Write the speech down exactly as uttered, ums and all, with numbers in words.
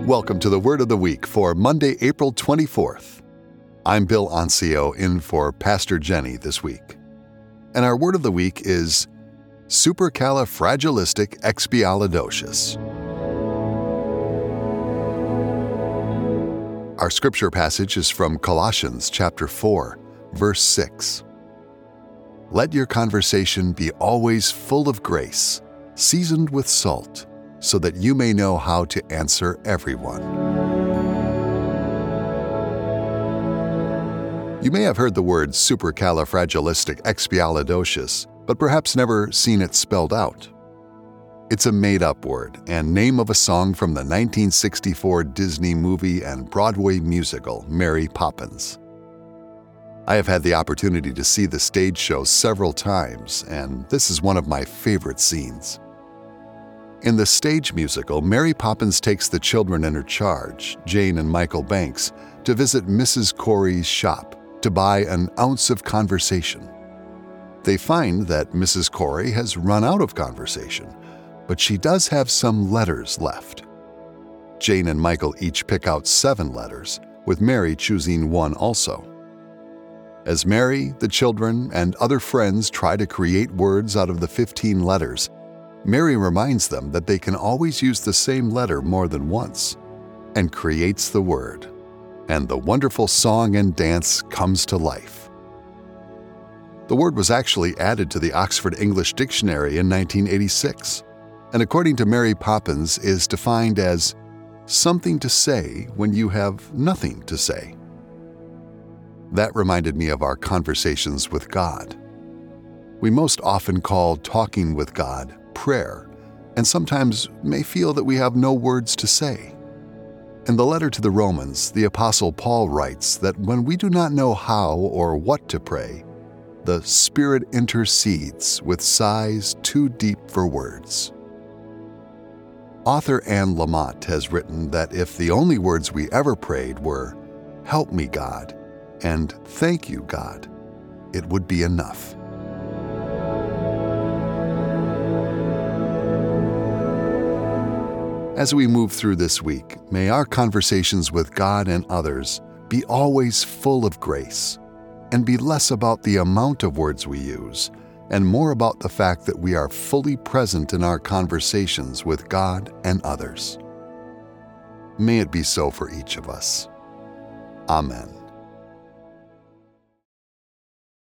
Welcome to the Word of the Week for Monday, April twenty-fourth. I'm Bill Ancio in for Pastor Jenny this week. And our Word of the Week is supercalifragilisticexpialidocious. Our scripture passage is from Colossians chapter four, verse six. Let your conversation be always full of grace, seasoned with salt, so that you may know how to answer everyone. You may have heard the word supercalifragilisticexpialidocious, but perhaps never seen it spelled out. It's a made-up word and name of a song from the nineteen sixty-four Disney movie and Broadway musical Mary Poppins. I have had the opportunity to see the stage show several times, and this is one of my favorite scenes. In the stage musical, Mary Poppins takes the children in her charge, Jane and Michael Banks, to visit Missus Corey's shop to buy an ounce of conversation. They find that Missus Corey has run out of conversation, but she does have some letters left. Jane and Michael each pick out seven letters, with Mary choosing one also. As Mary, the children, and other friends try to create words out of the fifteen letters, Mary reminds them that they can always use the same letter more than once, and creates the word, and the wonderful song and dance comes to life. The word was actually added to the Oxford English Dictionary in nineteen eighty-six, and according to Mary Poppins is defined as something to say when you have nothing to say. That reminded me of our conversations with God. We most often call talking with God prayer, and sometimes may feel that we have no words to say. In the letter to the Romans, the Apostle Paul writes that when we do not know how or what to pray, the Spirit intercedes with sighs too deep for words. Author Anne Lamott has written that if the only words we ever prayed were, "Help me, God," and "Thank you, God," it would be enough. As we move through this week, may our conversations with God and others be always full of grace, and be less about the amount of words we use, and more about the fact that we are fully present in our conversations with God and others. May it be so for each of us. Amen.